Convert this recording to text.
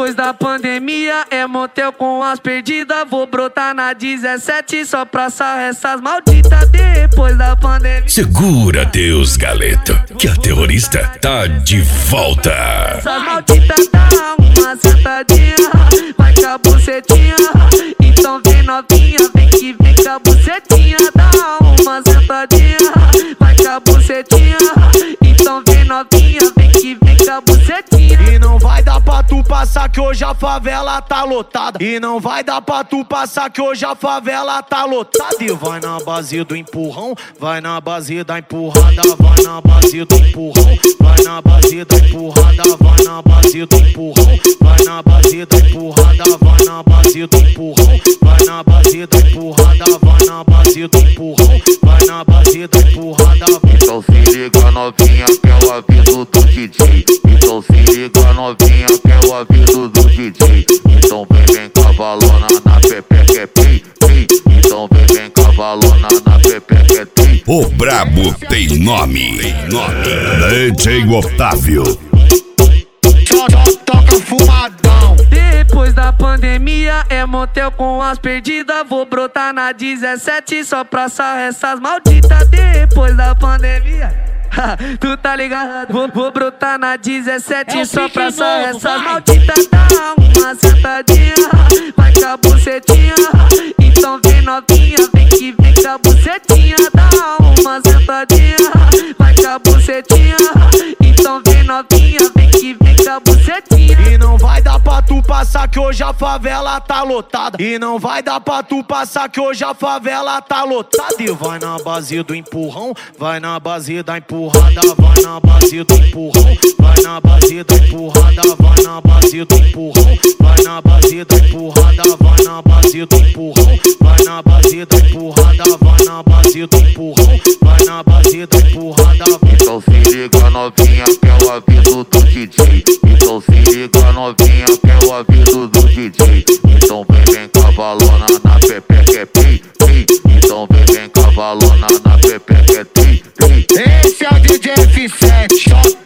Depois da pandemia é motel com as perdidas. Vou brotar na 17 só pra sarrar essas malditas. Depois da pandemia. Segura Deus, Galeto, que a terrorista tá de volta. Essas malditas dá uma sentadinha, vai com a bucetinha. Então vem novinha, vem que vem com a bucetinha. Dá uma sentadinha, vai com a bucetinha. Então vem novinha, vem que vem com a bucetinha. E não vai dar pra tu passar que hoje a favela tá lotada. E não vai dar pra tu passar que hoje a favela tá lotada. E vai na base do empurrão, vai na base da empurrada, vai na base do empurrão, vai na base da empurrada, vai na base do empurrão, vai na base da empurrada, vai na base do empurrão, vai na base da empurrada, vai na base do empurrão, vai na base da empurrada. Então se liga novinha que é o aviso do DJ. Então se liga novinha que é o aviso do DJ. Então vem cavalona na pepeca é pi, pi. Então vem cavalona na pepeca é pi. O brabo tem nome, DJ Otávio. Toca fumadão. Depois da pandemia é motel com as perdidas. Vou brotar na 17 só pra sarrar essas malditas. Depois da pandemia, tu tá ligado? Vou brotar na 17 só pra sarrar essas malditas. Dá uma sentadinha, vai com a bucetinha. Então vem novinha, vem que vem com a bucetinha. Dá uma sentadinha, vai com a bucetinha. Então vem novinha, vem que vem com a bucetinha. E não vai dar pra tu passar que hoje a favela tá lotada. E não vai dar pra tu passar que hoje a favela tá lotada. E vai na base do empurrão, vai na base da empurrada, vai na base do empurrão, vai na base da empurrada, vai na base do empurrão, vai na base da empurrada, vai na base do empurrão, vai na base da empurrada, vai na base do empurrão, vai na base da empurrada. Então se liga novinha que é o aviso do DJ. Então se liga novinha que é o aviso do DJ. Então vem cavalona na pepeca é pi, pi. Então vem cavalona na pepeca é pi, pi. Esse é o DJ F7.